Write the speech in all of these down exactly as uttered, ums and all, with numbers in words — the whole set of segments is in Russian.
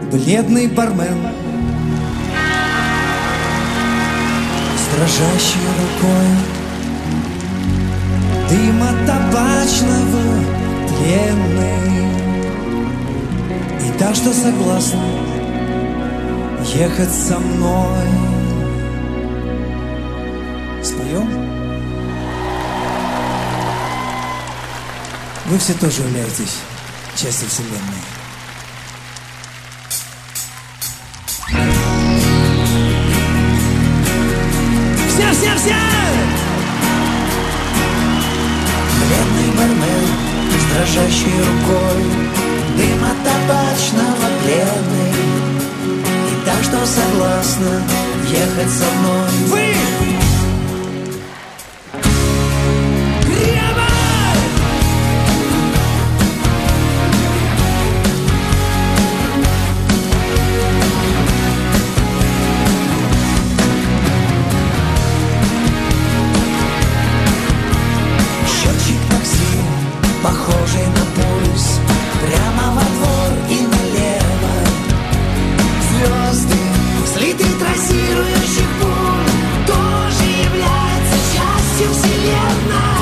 бледный бармен с дрожащей рукой дыма табачного пленный. И та, что согласна ехать со мной. Споем? Вы все тоже являетесь частью Вселенной. Все, все, все! Бледный бармен с дрожащей рукой, дыма табачного пленный. И та, что согласна ехать со мной. Вы! Похожий на пульс, прямо во двор и налево. Звезды, слиты трассирующих пуль, тоже являются частью Вселенной.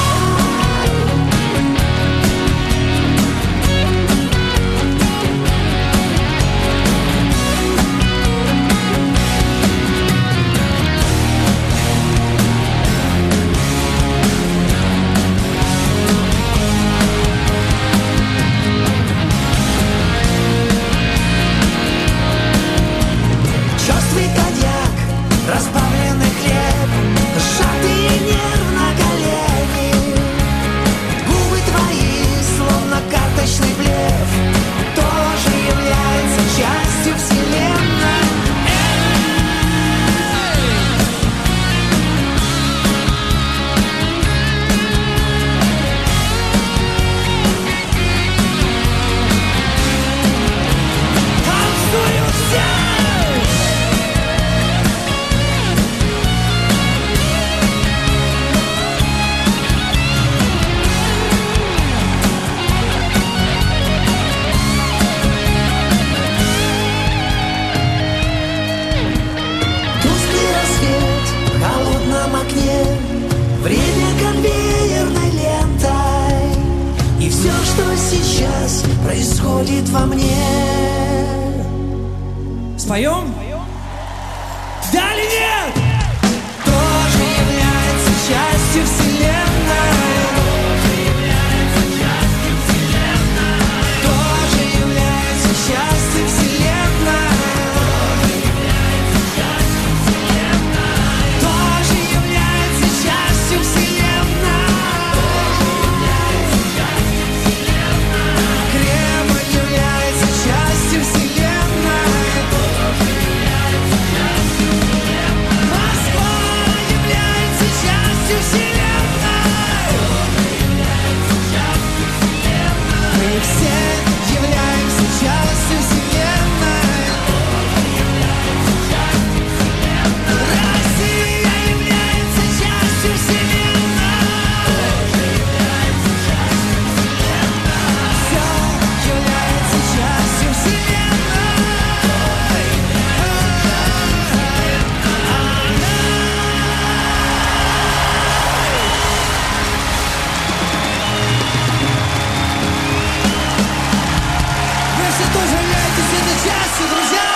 Разбавленный хлеб, сжатые нервно колени. Губы твои, словно карточный блеф, тоже являются частью Вселенной. Танцуют все! Время конвейерной лентой, и все, что сейчас происходит во мне. Споем? Да или нет? Тоже является частью Вселенной. Тоже является частью Вселенной. Тоже является частью Вселенной. Тоже являетесь этой частью, друзья!